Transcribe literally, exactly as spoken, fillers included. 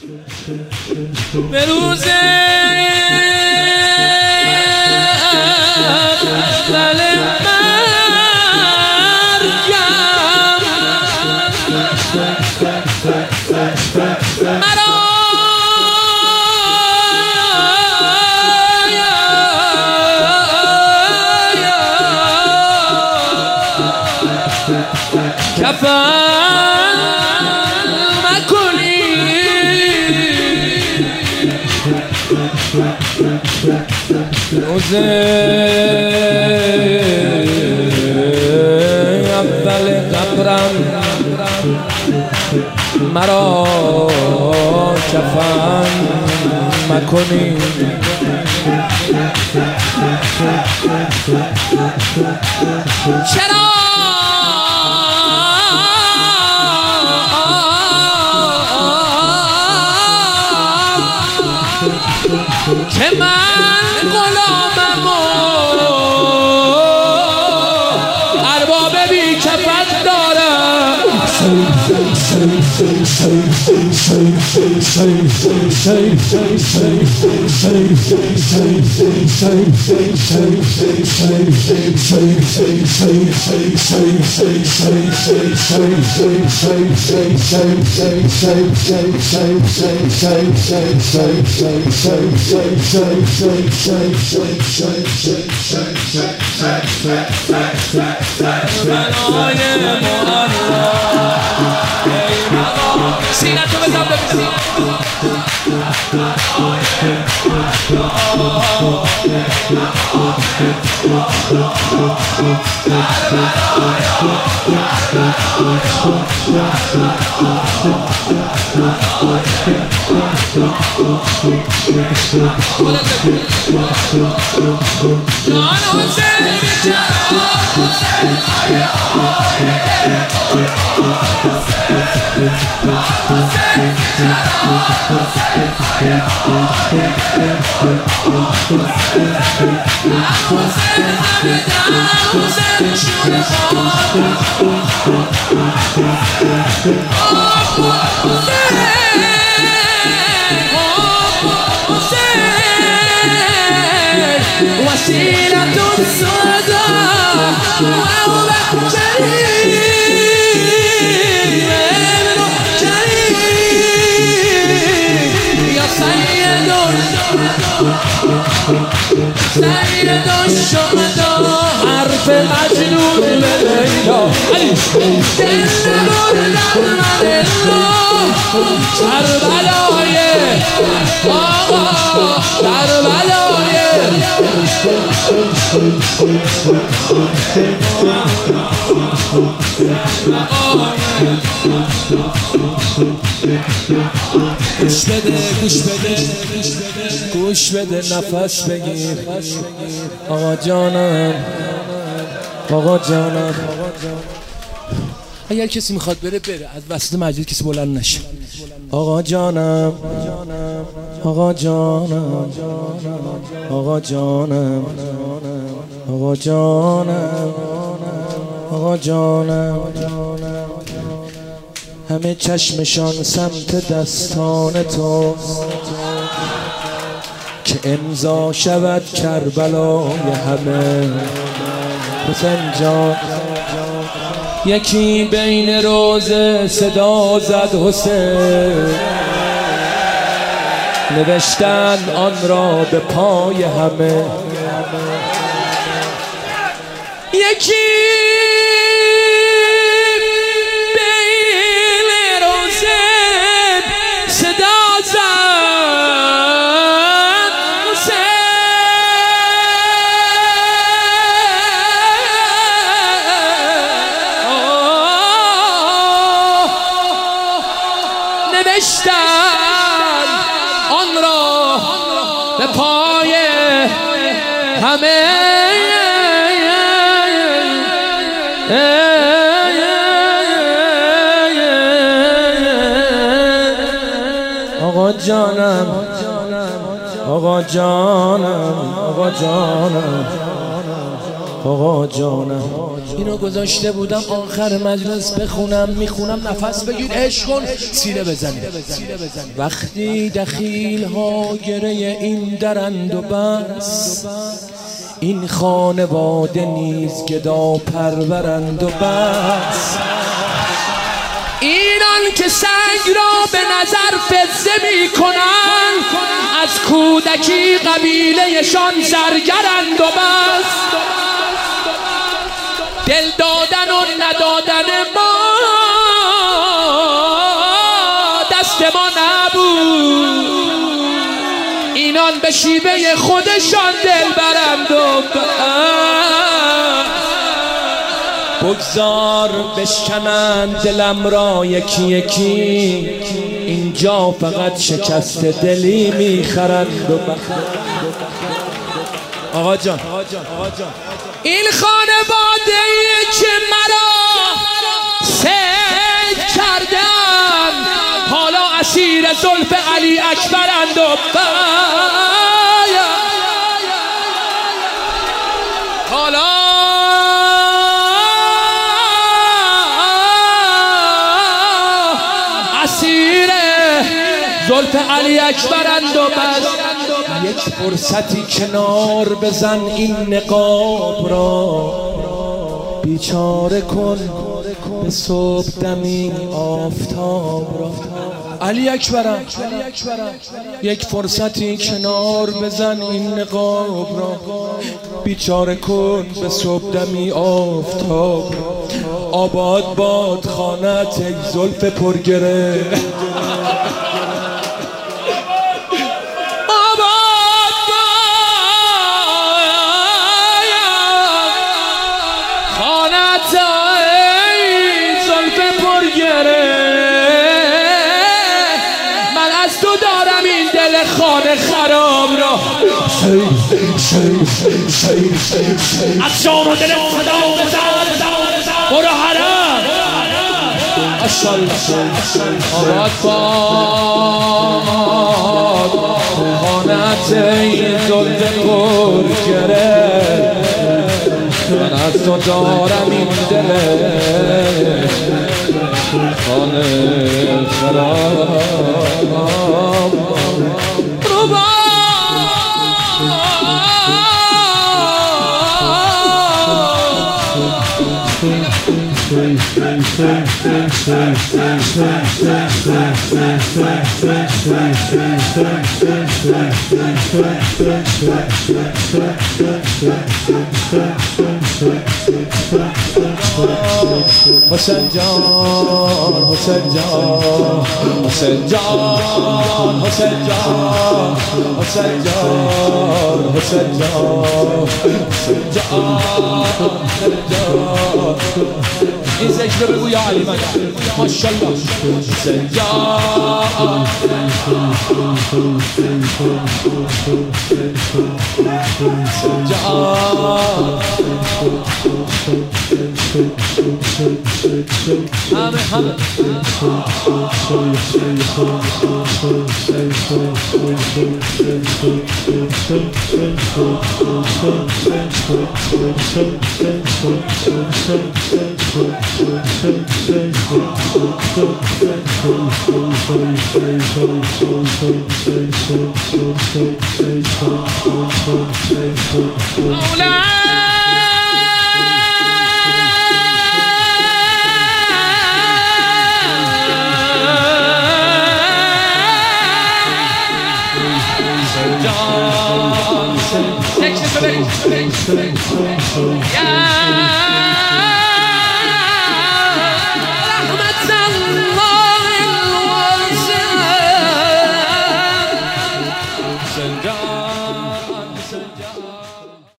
به روز اول مرگم مرا کفن مکنی روز اول قبرم مرا کفن مکنی چرا که من غلامم و ارباب بی کفن دارم سینه تو بزن ببینم وسيلة الصدى وأولى جريم يا سيد سيد الشهداء حرف مجنون ليلى دل کربلای آقا کربلای گوش بده گوش بده گوش بده نفس بگیر آقا جانم آقا جانم اگر کسی میخواد بره بره از وسط مجلس کسی بلند نشه آقا جانم آقا جانم آقا جانم آقا جانم آقا جانم همه چشمشان سمت دستان تو که امضا شود کربلای همه حسین جان یکی بین روزه صدا زد حسین نوشتن آن را به پای همه یکی بین روزه صدا زد حسین نوشتن آن را به پای همه آقا جانم آقا جانم آقا جانم آقا جانم. اینو گذاشته بودم آخر مجلس بخونم، میخونم نفس بگیر عشق کن سیره بزنی. وقتی دخیل ها گره این درند و بس، این خانواده نیز گدا پرورند و بس. اینان که سنگ را به نظر فزه می کنند، از کودکی قبیلهشان زرگرند و بس. دل دادن و ندادن ما دست ما نبود، اینان به شیوه خودشان دل برند و بس. بگذار بشکنند دلم را یکی یکی، اینجا فقط شکست دلی میخرند و بس. آقا جان این خانواده ای که مرا سید کردن، حالا اسیر زلف علی اکبرند و حالا اسیر زلف علی اکبرند و بس. یک فرصتی کنار بزن این نقاب را، بیچاره کن به صبح دمی آفتاب را. علی اکبرم یک فرصتی کنار بزن این نقاب را، بیچاره کن به صبح دمی آفتاب را. آباد باد خانت ای زلف پرگره، من از تو دارم این دل خانه خراب را. از شام و دل صدا بزن برو حرم آباد باد خانت این زلف پرگره، من از تو دارم این دل خانه خراب رو با حسین جان حسین جان حسین جان حسین جان حسین جان حسین جان حسین جان. این ذکر رو بگو یا علی مدد ماشاءالله. حسین جان حسین جان همه همه Yeah.